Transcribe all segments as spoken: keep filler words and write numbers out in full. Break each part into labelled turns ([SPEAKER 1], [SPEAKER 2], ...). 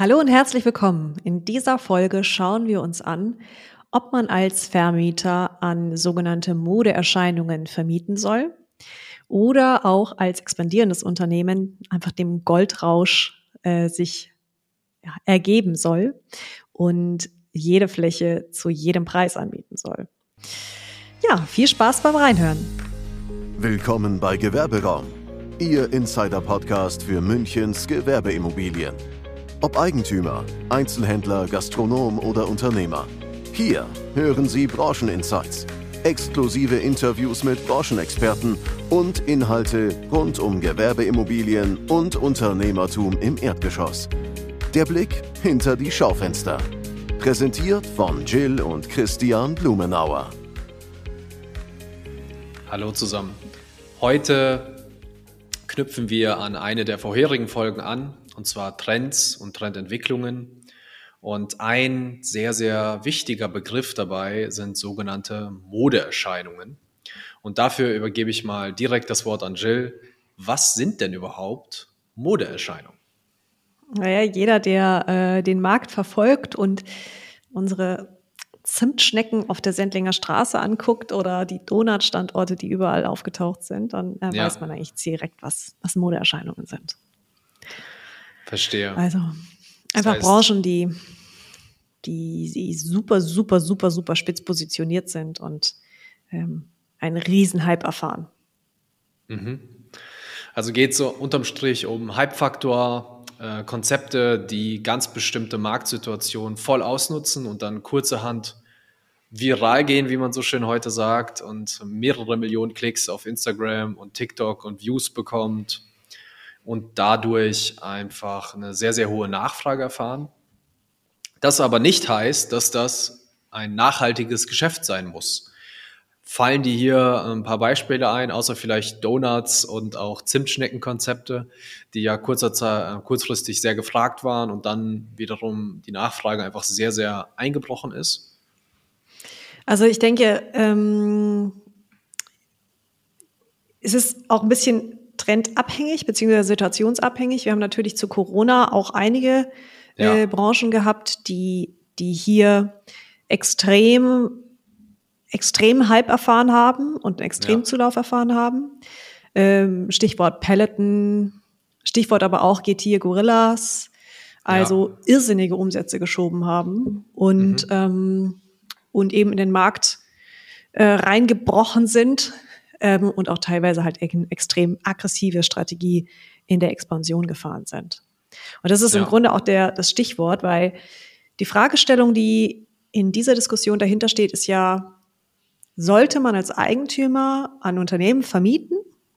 [SPEAKER 1] Hallo und herzlich willkommen. In dieser Folge schauen wir uns an, ob man als Vermieter an sogenannte Modeerscheinungen vermieten soll oder auch als expandierendes Unternehmen einfach dem Goldrausch äh, sich ja, ergeben soll und jede Fläche zu jedem Preis anbieten soll. Ja, viel Spaß beim Reinhören.
[SPEAKER 2] Willkommen bei Gewerberaum, Ihr Insider-Podcast für Münchens Gewerbeimmobilien. Ob Eigentümer, Einzelhändler, Gastronom oder Unternehmer. Hier hören Sie Brancheninsights, exklusive Interviews mit Branchenexperten und Inhalte rund um Gewerbeimmobilien und Unternehmertum im Erdgeschoss. Der Blick hinter die Schaufenster. Präsentiert von Jill und Christian Blumenauer.
[SPEAKER 3] Hallo zusammen. Heute knüpfen wir an eine der vorherigen Folgen an, und zwar Trends und Trendentwicklungen. Und ein sehr, sehr wichtiger Begriff dabei sind sogenannte Modeerscheinungen. Und dafür übergebe ich mal direkt das Wort an Jill. Was sind denn überhaupt Modeerscheinungen?
[SPEAKER 1] Naja, jeder, der äh, den Markt verfolgt und unsere Zimtschnecken auf der Sendlinger Straße anguckt oder die Donut-Standorte, die überall aufgetaucht sind, dann äh,
[SPEAKER 3] Ja.
[SPEAKER 1] weiß man eigentlich direkt, was, was Modeerscheinungen sind.
[SPEAKER 3] Verstehe.
[SPEAKER 1] Also einfach
[SPEAKER 3] heißt-
[SPEAKER 1] Branchen, die, die, die super, super, super, super spitz positioniert sind und ähm, einen Riesenhype erfahren.
[SPEAKER 3] Also geht es so unterm Strich um Hype-Faktor, äh, Konzepte, die ganz bestimmte Marktsituationen voll ausnutzen und dann kurzerhand viral gehen, wie man so schön heute sagt, und mehrere Millionen Klicks auf Instagram und TikTok und Views bekommt und dadurch einfach eine sehr, sehr hohe Nachfrage erfahren. Das aber nicht heißt, dass das ein nachhaltiges Geschäft sein muss. Fallen dir hier ein paar Beispiele ein, außer vielleicht Donuts und auch Zimtschneckenkonzepte, die ja kurzer Zeit, kurzfristig sehr gefragt waren und dann wiederum die Nachfrage einfach sehr, sehr eingebrochen ist?
[SPEAKER 1] Also ich denke, ähm, es ist auch ein bisschen trendabhängig beziehungsweise situationsabhängig. Wir haben natürlich zu Corona auch einige
[SPEAKER 3] Ja.
[SPEAKER 1] äh, Branchen gehabt, die, die hier extrem, extrem Hype erfahren haben und einen Extremzulauf erfahren haben. Ähm, Stichwort Peloton, Stichwort aber auch Getir Gorillas, also irrsinnige Umsätze geschoben haben und, ähm, und eben in den Markt äh, reingebrochen sind ähm, und auch teilweise halt eine extrem aggressive Strategie in der Expansion gefahren sind. Und das ist
[SPEAKER 3] Ja.
[SPEAKER 1] im Grunde auch der, das Stichwort, weil die Fragestellung, die in dieser Diskussion dahinter steht, ist ja, sollte man als Eigentümer an Unternehmen vermieten,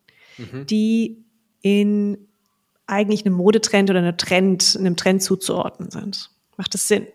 [SPEAKER 1] die in eigentlich einem Modetrend oder einem Trend, einem Trend zuzuordnen sind? Macht das Sinn?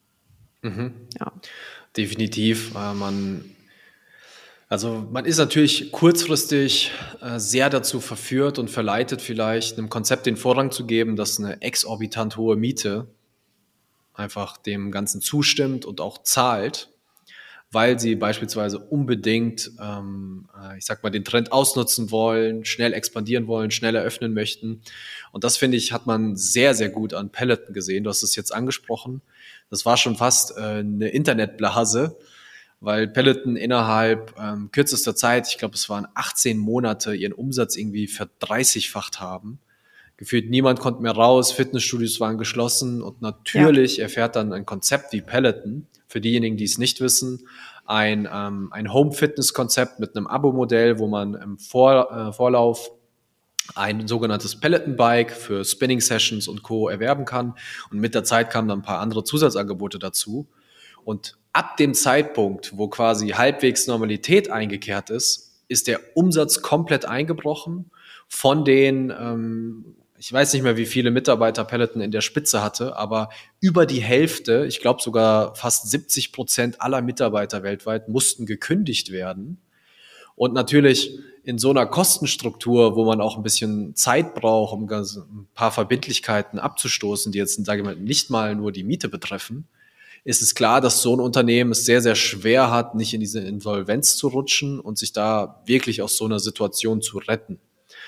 [SPEAKER 1] Ja.
[SPEAKER 3] Definitiv. Äh, man, also man ist natürlich kurzfristig äh, sehr dazu verführt und verleitet, vielleicht einem Konzept den Vorrang zu geben, dass eine exorbitant hohe Miete einfach dem Ganzen zustimmt und auch zahlt, weil sie beispielsweise unbedingt, ähm, äh, ich sag mal, den Trend ausnutzen wollen, schnell expandieren wollen, schnell eröffnen möchten. Und das, finde ich, hat man sehr, sehr gut an Peloton gesehen. Du hast es jetzt angesprochen. Das war schon fast äh, eine Internetblase, weil Peloton innerhalb ähm, kürzester Zeit, ich glaube, es waren achtzehn Monate, ihren Umsatz irgendwie verdreißigfacht haben. Gefühlt niemand konnte mehr raus, Fitnessstudios waren geschlossen und natürlich erfährt dann ein Konzept wie Peloton, für diejenigen, die es nicht wissen, ein, ähm, ein Home-Fitness-Konzept mit einem Abo-Modell, wo man im Vor, äh, Vorlauf ein sogenanntes Peloton-Bike für Spinning-Sessions und Co. erwerben kann. Und mit der Zeit kamen dann ein paar andere Zusatzangebote dazu. Und ab dem Zeitpunkt, wo quasi halbwegs Normalität eingekehrt ist, ist der Umsatz komplett eingebrochen von den, ähm, ich weiß nicht mehr, wie viele Mitarbeiter Peloton in der Spitze hatte, aber über die Hälfte, ich glaube sogar fast siebzig Prozent aller Mitarbeiter weltweit mussten gekündigt werden. Und natürlich in so einer Kostenstruktur, wo man auch ein bisschen Zeit braucht, um ein paar Verbindlichkeiten abzustoßen, die jetzt, sage ich mal, nicht mal nur die Miete betreffen, ist es klar, dass so ein Unternehmen es sehr, sehr schwer hat, nicht in diese Insolvenz zu rutschen und sich da wirklich aus so einer Situation zu retten.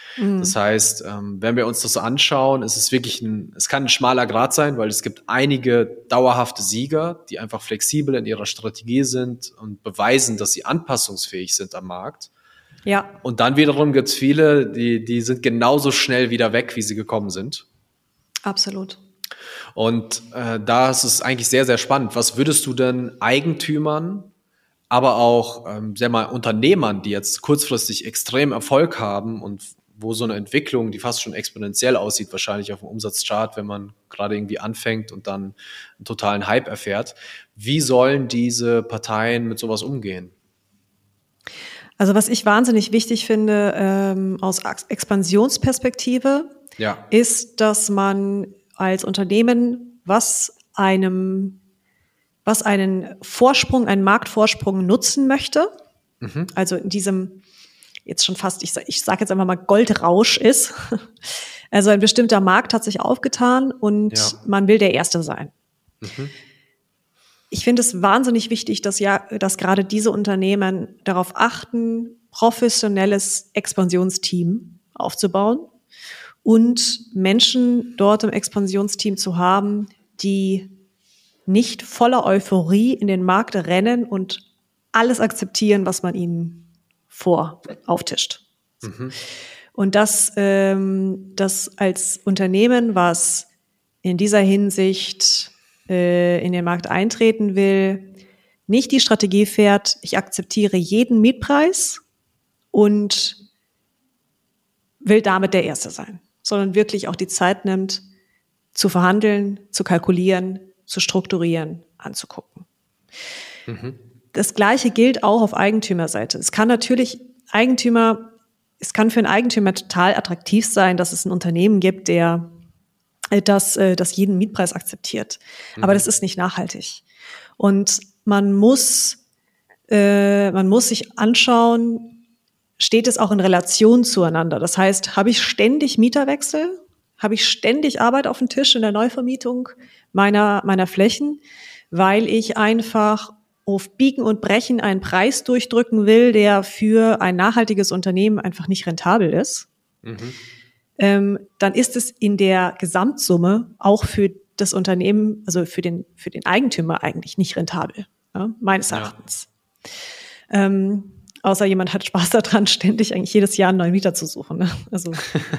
[SPEAKER 3] Mhm. Das heißt, ähm, wenn wir uns das anschauen, ist es wirklich ein, es kann ein schmaler Grat sein, weil es gibt einige dauerhafte Sieger, die einfach flexibel in ihrer Strategie sind und beweisen, dass sie anpassungsfähig sind am Markt.
[SPEAKER 1] Ja.
[SPEAKER 3] Und dann wiederum gibt es viele, die, die sind genauso schnell wieder weg, wie sie gekommen sind.
[SPEAKER 1] Absolut.
[SPEAKER 3] Und äh, da ist es eigentlich sehr, sehr spannend. Was würdest du denn Eigentümern, aber auch ähm, sehr mal Unternehmern, die jetzt kurzfristig extrem Erfolg haben und wo so eine Entwicklung, die fast schon exponentiell aussieht, wahrscheinlich auf dem Umsatzchart, wenn man gerade irgendwie anfängt und dann einen totalen Hype erfährt, wie sollen diese Parteien mit sowas umgehen?
[SPEAKER 1] Also was ich wahnsinnig wichtig finde ähm, aus Expansionsperspektive, ja, ist, dass man als Unternehmen, was einem, was einen Vorsprung, einen Marktvorsprung nutzen möchte, mhm. also in diesem jetzt schon fast, ich, ich sage jetzt einfach mal Goldrausch ist. Also ein bestimmter Markt hat sich aufgetan und ja. man will der Erste sein. Mhm. Ich finde es wahnsinnig wichtig, dass ja, dass gerade diese Unternehmen darauf achten, professionelles Expansionsteam aufzubauen und Menschen dort im Expansionsteam zu haben, die nicht voller Euphorie in den Markt rennen und alles akzeptieren, was man ihnen vor auftischt. Mhm. Und das, ähm, das als Unternehmen, was in dieser Hinsicht äh, in den Markt eintreten will, nicht die Strategie fährt, ich akzeptiere jeden Mietpreis und will damit der Erste sein, sondern wirklich auch die Zeit nimmt, zu verhandeln, zu kalkulieren, zu strukturieren, anzugucken. Mhm. Das Gleiche gilt auch auf Eigentümerseite. Es kann natürlich Eigentümer, es kann für einen Eigentümer total attraktiv sein, dass es ein Unternehmen gibt, der das, das jeden Mietpreis akzeptiert. Mhm. Aber das ist nicht nachhaltig. Und man muss, äh, man muss sich anschauen, steht es auch in Relation zueinander? Das heißt, habe ich ständig Mieterwechsel? Habe ich ständig Arbeit auf dem Tisch in der Neuvermietung meiner, meiner Flächen, weil ich einfach auf Biegen und Brechen einen Preis durchdrücken will, der für ein nachhaltiges Unternehmen einfach nicht rentabel ist, mhm. ähm, dann ist es in der Gesamtsumme auch für das Unternehmen, also für den, für den Eigentümer eigentlich nicht rentabel, ja, meines Erachtens. Ja. Ähm, außer jemand hat Spaß daran, ständig eigentlich jedes Jahr einen neuen Mieter zu suchen. Ne? Also,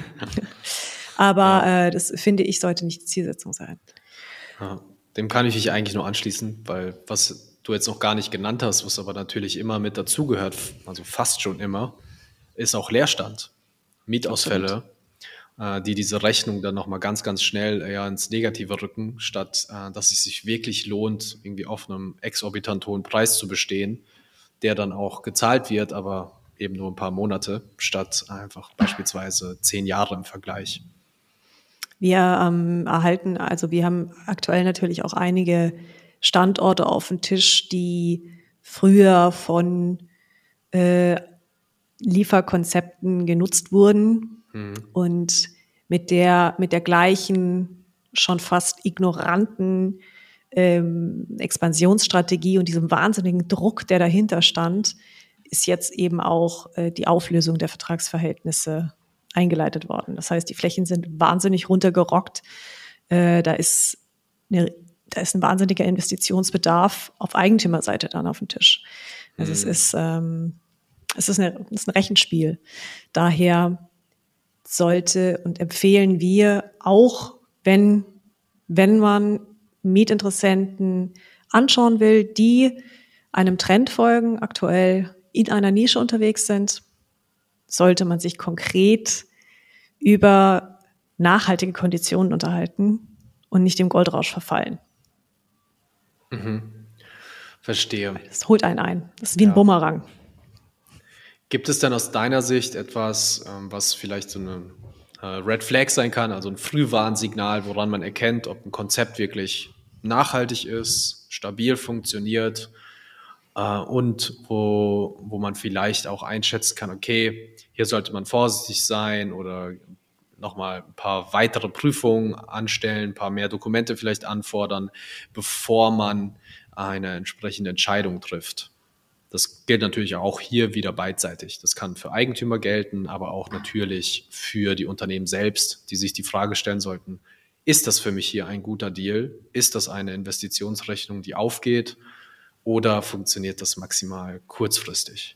[SPEAKER 1] aber ja. äh, das finde ich, sollte nicht die Zielsetzung sein.
[SPEAKER 3] Ja, dem kann ich mich eigentlich nur anschließen, weil was du jetzt noch gar nicht genannt hast, was aber natürlich immer mit dazugehört, also fast schon immer, ist auch Leerstand, Mietausfälle, äh, die diese Rechnung dann nochmal ganz, ganz schnell eher ins Negative rücken, statt äh, dass es sich wirklich lohnt, irgendwie auf einem exorbitant hohen Preis zu bestehen, der dann auch gezahlt wird, aber eben nur ein paar Monate, statt einfach beispielsweise zehn Jahre im Vergleich.
[SPEAKER 1] Wir ähm, erhalten, also wir haben aktuell natürlich auch einige Standorte auf dem Tisch, die früher von äh, Lieferkonzepten genutzt wurden mhm. und mit der mit der gleichen schon fast ignoranten ähm, Expansionsstrategie und diesem wahnsinnigen Druck, der dahinter stand, ist jetzt eben auch äh, die Auflösung der Vertragsverhältnisse eingeleitet worden. Das heißt, die Flächen sind wahnsinnig runtergerockt. Äh, da ist eine Da ist ein wahnsinniger Investitionsbedarf auf Eigentümerseite dann auf dem Tisch. Also mhm. es ist, ähm, es ist, eine, es ist ein Rechenspiel. Daher sollte und empfehlen wir auch, wenn, wenn man Mietinteressenten anschauen will, die einem Trend folgen, aktuell in einer Nische unterwegs sind, sollte man sich konkret über nachhaltige Konditionen unterhalten und nicht dem Goldrausch verfallen.
[SPEAKER 3] Mhm. Verstehe.
[SPEAKER 1] Das holt einen ein. Das ist wie ein ja. Bumerang.
[SPEAKER 3] Gibt es denn aus deiner Sicht etwas, was vielleicht so eine Red Flag sein kann, also ein Frühwarnsignal, woran man erkennt, ob ein Konzept wirklich nachhaltig ist, stabil funktioniert und wo, wo man vielleicht auch einschätzen kann, okay, hier sollte man vorsichtig sein oder nochmal ein paar weitere Prüfungen anstellen, ein paar mehr Dokumente vielleicht anfordern, bevor man eine entsprechende Entscheidung trifft? Das gilt natürlich auch hier wieder beidseitig. Das kann für Eigentümer gelten, aber auch natürlich für die Unternehmen selbst, die sich die Frage stellen sollten, ist das für mich hier ein guter Deal? Ist das eine Investitionsrechnung, die aufgeht? Oder funktioniert das maximal kurzfristig?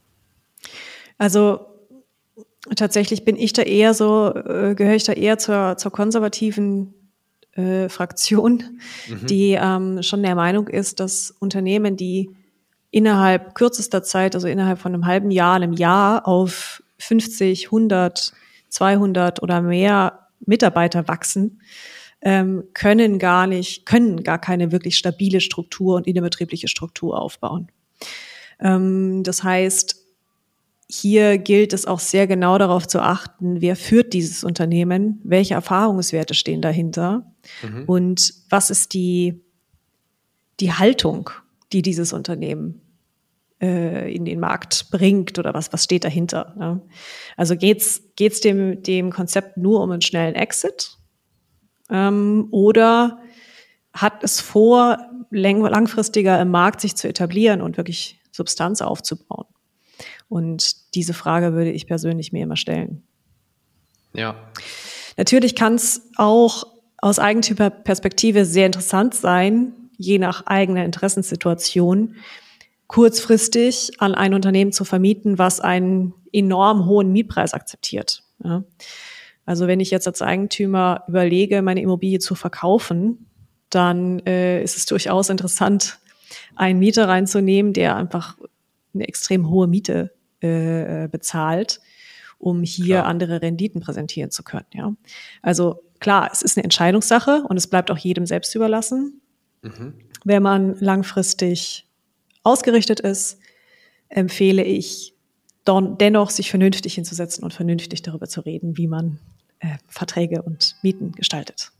[SPEAKER 1] Also tatsächlich bin ich da eher so, äh, gehöre ich da eher zur, zur konservativen äh, Fraktion, mhm. die ähm, schon der Meinung ist, dass Unternehmen, die innerhalb kürzester Zeit, also innerhalb von einem halben Jahr, einem Jahr auf fünfzig, hundert, zweihundert oder mehr Mitarbeiter wachsen, ähm, können gar nicht, können gar keine wirklich stabile Struktur und innerbetriebliche Struktur aufbauen. Ähm, das heißt, hier gilt es auch sehr genau darauf zu achten, wer führt dieses Unternehmen, welche Erfahrungswerte stehen dahinter mhm. und was ist die, die Haltung, die dieses Unternehmen äh, in den Markt bringt oder was, was steht dahinter. Ja? Also geht's, geht's dem, dem Konzept nur um einen schnellen Exit ähm, oder hat es vor, lang, langfristiger im Markt sich zu etablieren und wirklich Substanz aufzubauen? Und diese Frage würde ich persönlich mir immer stellen.
[SPEAKER 3] Ja.
[SPEAKER 1] Natürlich kann es auch aus Eigentümerperspektive sehr interessant sein, je nach eigener Interessenssituation, kurzfristig an ein Unternehmen zu vermieten, was einen enorm hohen Mietpreis akzeptiert. Ja. Also wenn ich jetzt als Eigentümer überlege, meine Immobilie zu verkaufen, dann äh, ist es durchaus interessant, einen Mieter reinzunehmen, der einfach eine extrem hohe Miete äh, bezahlt, um hier klar. andere Renditen präsentieren zu können. Ja. Also klar, es ist eine Entscheidungssache und es bleibt auch jedem selbst überlassen. Mhm. Wenn man langfristig ausgerichtet ist, empfehle ich don- dennoch, sich vernünftig hinzusetzen und vernünftig darüber zu reden, wie man äh, Verträge und Mieten gestaltet.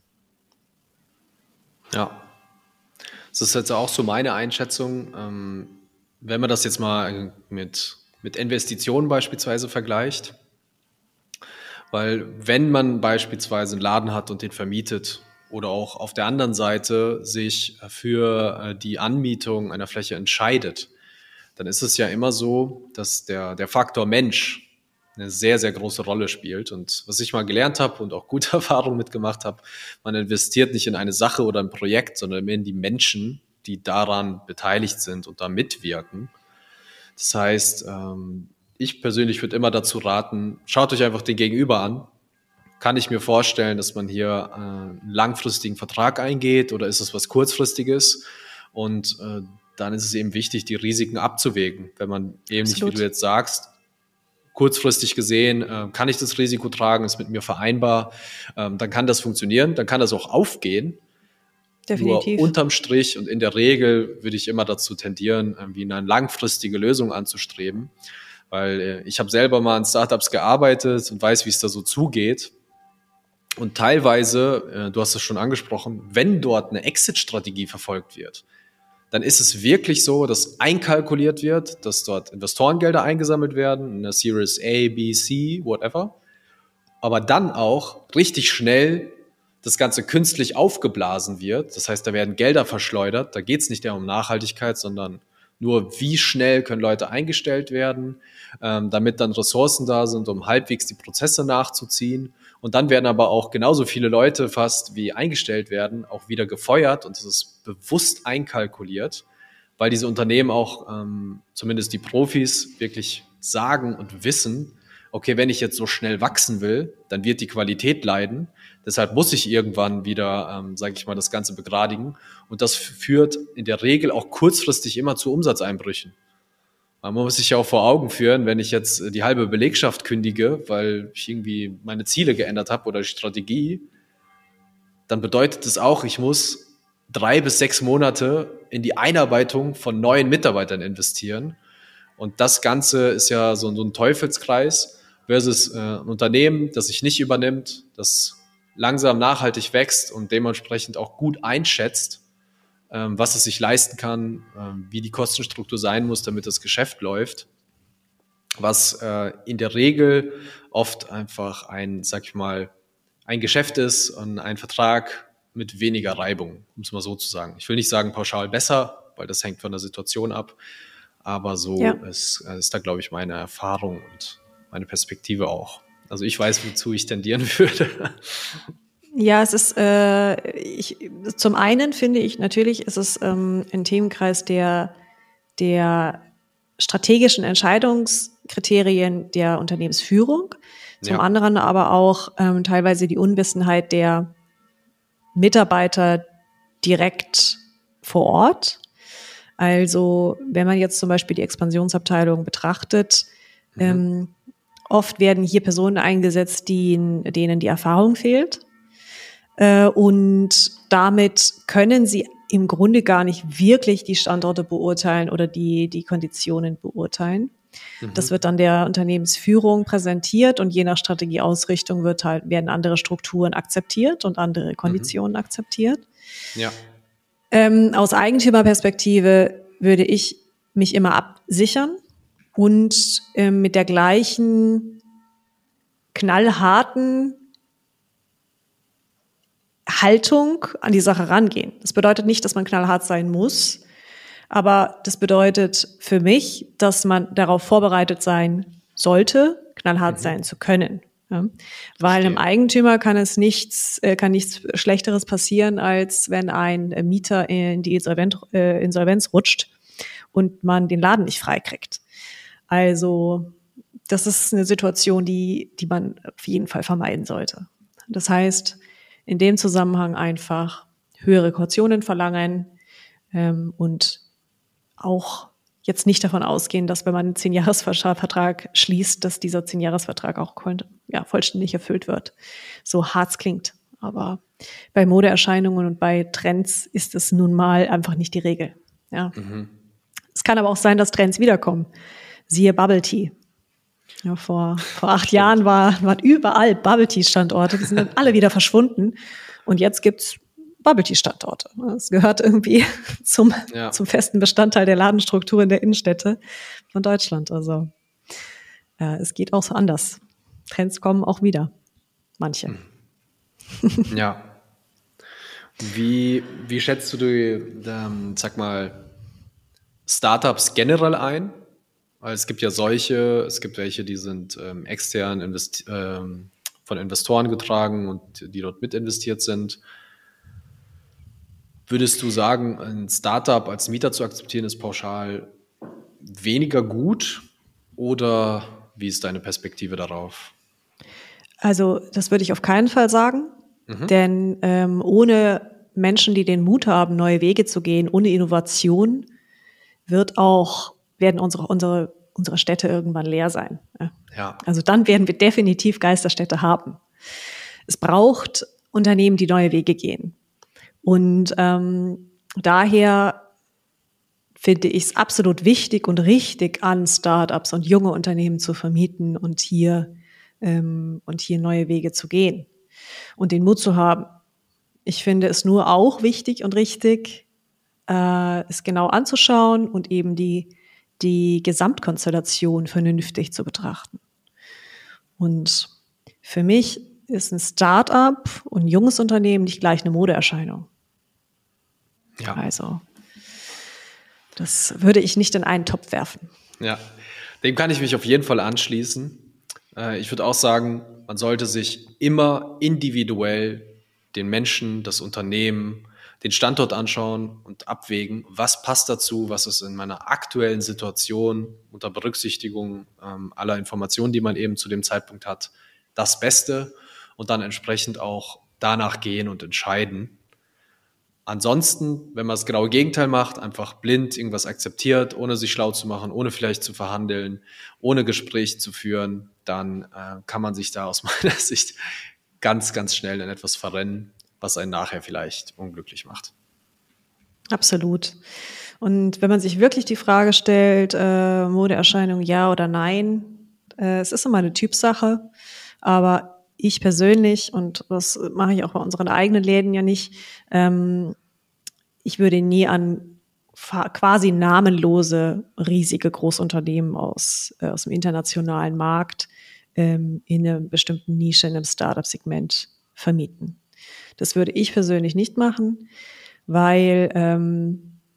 [SPEAKER 3] Ja, das ist jetzt auch so meine Einschätzung. Ähm, wenn man das jetzt mal mit, mit Investitionen beispielsweise vergleicht, weil wenn man beispielsweise einen Laden hat und den vermietet oder auch auf der anderen Seite sich für die Anmietung einer Fläche entscheidet, dann ist es ja immer so, dass der, der Faktor Mensch eine sehr, sehr große Rolle spielt. Und was ich mal gelernt habe und auch gute Erfahrungen mitgemacht habe, man investiert nicht in eine Sache oder ein Projekt, sondern in die Menschen, die daran beteiligt sind und da mitwirken. Das heißt, ich persönlich würde immer dazu raten, schaut euch einfach den Gegenüber an. Kann ich mir vorstellen, dass man hier einen langfristigen Vertrag eingeht oder ist es was Kurzfristiges? Und dann ist es eben wichtig, die Risiken abzuwägen. Wenn man eben Absolut. Nicht, wie du jetzt sagst, kurzfristig gesehen, äh, kann ich das Risiko tragen, ist mit mir vereinbar, ähm, dann kann das funktionieren, dann kann das auch aufgehen.
[SPEAKER 1] Definitiv.
[SPEAKER 3] Nur unterm Strich und in der Regel würde ich immer dazu tendieren, irgendwie eine langfristige Lösung anzustreben, weil äh, ich habe selber mal in Startups gearbeitet und weiß, wie es da so zugeht. Und teilweise, äh, du hast es schon angesprochen, wenn dort eine Exit-Strategie verfolgt wird, dann ist es wirklich so, dass einkalkuliert wird, dass dort Investorengelder eingesammelt werden, in der Series A, B, C, whatever. Aber dann auch richtig schnell das Ganze künstlich aufgeblasen wird. Das heißt, da werden Gelder verschleudert. Da geht es nicht eher um Nachhaltigkeit, sondern nur, wie schnell können Leute eingestellt werden, ähm, damit dann Ressourcen da sind, um halbwegs die Prozesse nachzuziehen. Und dann werden aber auch genauso viele Leute fast, wie eingestellt werden, auch wieder gefeuert. Und das ist bewusst einkalkuliert, weil diese Unternehmen auch, ähm, zumindest die Profis, wirklich sagen und wissen, okay, wenn ich jetzt so schnell wachsen will, dann wird die Qualität leiden. Deshalb muss ich irgendwann wieder, ähm, sage ich mal, das Ganze begradigen. Und das führt in der Regel auch kurzfristig immer zu Umsatzeinbrüchen. Man muss sich ja auch vor Augen führen, wenn ich jetzt die halbe Belegschaft kündige, weil ich irgendwie meine Ziele geändert habe oder die Strategie, dann bedeutet das auch, ich muss drei bis sechs Monate in die Einarbeitung von neuen Mitarbeitern investieren. Und das Ganze ist ja so, so ein Teufelskreis versus äh, ein Unternehmen, das sich nicht übernimmt, das langsam nachhaltig wächst und dementsprechend auch gut einschätzt, was es sich leisten kann, wie die Kostenstruktur sein muss, damit das Geschäft läuft, was äh, in der Regel oft einfach ein, sag ich mal, ein Geschäft ist und ein Vertrag mit weniger Reibung, um es mal so zu sagen. Ich will nicht sagen pauschal besser, weil das hängt von der Situation ab, Aber so
[SPEAKER 1] Ja.
[SPEAKER 3] ist, ist da, glaube ich, meine Erfahrung und meine Perspektive auch. Also ich weiß, wozu ich tendieren würde.
[SPEAKER 1] Ja, es ist, äh, ich, zum einen finde ich, natürlich ist es ähm, ein Themenkreis der, der strategischen Entscheidungskriterien der Unternehmensführung, zum
[SPEAKER 3] Ja.
[SPEAKER 1] anderen aber auch ähm, teilweise die Unwissenheit der Mitarbeiter direkt vor Ort. Also wenn man jetzt zum Beispiel die Expansionsabteilung betrachtet, mhm. ähm, oft werden hier Personen eingesetzt, die, denen die Erfahrung fehlt. Äh, und damit können sie im Grunde gar nicht wirklich die Standorte beurteilen oder die, die Konditionen beurteilen. Mhm. Das wird dann der Unternehmensführung präsentiert und je nach Strategieausrichtung wird halt, werden andere Strukturen akzeptiert und andere Konditionen mhm. akzeptiert.
[SPEAKER 3] Ja.
[SPEAKER 1] Ähm, aus Eigentümerperspektive würde ich mich immer absichern und ähm, mit der gleichen knallharten Haltung an die Sache rangehen. Das bedeutet nicht, dass man knallhart sein muss, aber das bedeutet für mich, dass man darauf vorbereitet sein sollte, knallhart mhm. sein zu können. Ja? Weil einem Eigentümer kann es nichts, äh, kann nichts Schlechteres passieren, als wenn ein Mieter in die Insolvenz, äh, Insolvenz rutscht und man den Laden nicht freikriegt. Also das ist eine Situation, die, die man auf jeden Fall vermeiden sollte. Das heißt, in dem Zusammenhang einfach höhere Kautionen verlangen ähm, und auch jetzt nicht davon ausgehen, dass wenn man einen Zehn-Jahres-Vertrag schließt, dass dieser Zehn-Jahres-Vertrag auch ja, vollständig erfüllt wird. So hart es klingt. Aber bei Modeerscheinungen und bei Trends ist es nun mal einfach nicht die Regel. Ja. Mhm. Es kann aber auch sein, dass Trends wiederkommen. Siehe Bubble Tea. Ja, vor, vor acht Jahren war, waren überall Bubble-Tea-Standorte, die sind dann alle wieder verschwunden. Und jetzt gibt's Bubble-Tea-Standorte. Das gehört irgendwie zum, ja. zum festen Bestandteil der Ladenstruktur in der Innenstädte von Deutschland. Also äh, es geht auch so anders. Trends kommen auch wieder. Manche.
[SPEAKER 3] Ja. Wie, wie schätzt du die, ähm, sag mal, Startups generell ein? Weil es gibt ja solche, es gibt welche, die sind ähm, extern investi- ähm, von Investoren getragen und die dort mit investiert sind. Würdest du sagen, ein Startup als Mieter zu akzeptieren, ist pauschal weniger gut? Oder wie ist deine Perspektive darauf?
[SPEAKER 1] Also das würde ich auf keinen Fall sagen. Mhm. Denn ähm, ohne Menschen, die den Mut haben, neue Wege zu gehen, ohne Innovation, wird auch werden unsere, unsere, unsere Städte irgendwann leer sein. Ja. Also dann werden wir definitiv Geisterstädte haben. Es braucht Unternehmen, die neue Wege gehen. Und ähm, daher finde ich es absolut wichtig und richtig, an Startups und junge Unternehmen zu vermieten und hier, ähm, und hier neue Wege zu gehen und den Mut zu haben. Ich finde es nur auch wichtig und richtig, äh, es genau anzuschauen und eben die die Gesamtkonstellation vernünftig zu betrachten. Und für mich ist ein Start-up und ein junges Unternehmen nicht gleich eine Modeerscheinung. Ja. Also, das würde ich nicht in einen Topf werfen.
[SPEAKER 3] Ja, dem kann ich mich auf jeden Fall anschließen. Ich würde auch sagen, man sollte sich immer individuell den Menschen, das Unternehmen, den Standort anschauen und abwägen, was passt dazu, was ist in meiner aktuellen Situation unter Berücksichtigung ähm, aller Informationen, die man eben zu dem Zeitpunkt hat, das Beste und dann entsprechend auch danach gehen und entscheiden. Ansonsten, wenn man das genaue Gegenteil macht, einfach blind irgendwas akzeptiert, ohne sich schlau zu machen, ohne vielleicht zu verhandeln, ohne Gespräch zu führen, dann äh, kann man sich da aus meiner Sicht ganz, ganz schnell in etwas verrennen, was einen nachher vielleicht unglücklich macht.
[SPEAKER 1] Absolut. Und wenn man sich wirklich die Frage stellt, äh, Modeerscheinung ja oder nein, äh, es ist immer eine Typsache, aber ich persönlich, und das mache ich auch bei unseren eigenen Läden ja nicht, ähm, ich würde nie an fa- quasi namenlose, riesige Großunternehmen aus, äh, aus dem internationalen Markt ähm, in einer bestimmten Nische, in einem Startup-Segment vermieten. Das würde ich persönlich nicht machen, weil ähm,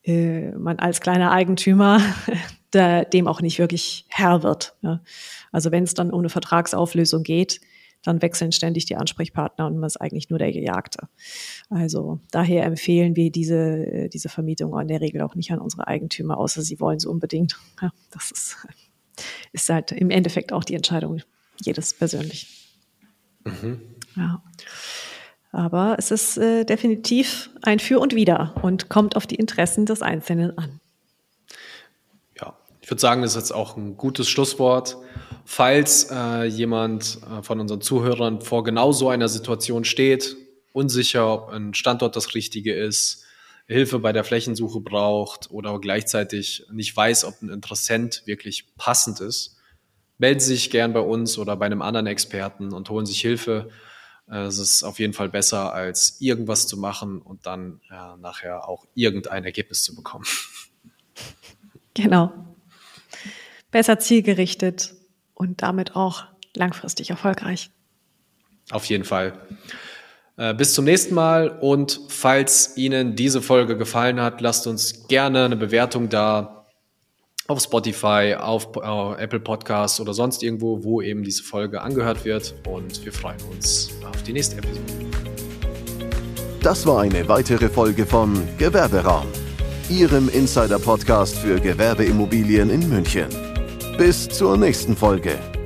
[SPEAKER 1] äh, man als kleiner Eigentümer der, dem auch nicht wirklich Herr wird. Ja. Also wenn es dann ohne Vertragsauflösung geht, dann wechseln ständig die Ansprechpartner und man ist eigentlich nur der Gejagte. Also daher empfehlen wir diese, diese Vermietung in der Regel auch nicht an unsere Eigentümer, außer sie wollen es unbedingt. Ja, das ist, ist halt im Endeffekt auch die Entscheidung jedes persönlich. Mhm. Ja. Aber es ist äh, definitiv ein Für und Wider und kommt auf die Interessen des Einzelnen an.
[SPEAKER 3] Ja, ich würde sagen, das ist jetzt auch ein gutes Schlusswort. Falls äh, jemand äh, von unseren Zuhörern vor genau so einer Situation steht, unsicher, ob ein Standort das Richtige ist, Hilfe bei der Flächensuche braucht oder gleichzeitig nicht weiß, ob ein Interessent wirklich passend ist, melden Sie sich gern bei uns oder bei einem anderen Experten und holen sich Hilfe. Es ist auf jeden Fall besser, als irgendwas zu machen und dann ja, nachher auch irgendein Ergebnis zu bekommen.
[SPEAKER 1] Genau. Besser zielgerichtet und damit auch langfristig erfolgreich.
[SPEAKER 3] Auf jeden Fall. Äh, bis zum nächsten Mal und falls Ihnen diese Folge gefallen hat, lasst uns gerne eine Bewertung da auf Spotify, auf äh, Apple Podcasts oder sonst irgendwo, wo eben diese Folge angehört wird und wir freuen uns auf die nächste Episode.
[SPEAKER 2] Das war eine weitere Folge von Gewerberaum, Ihrem Insider-Podcast für Gewerbeimmobilien in München. Bis zur nächsten Folge.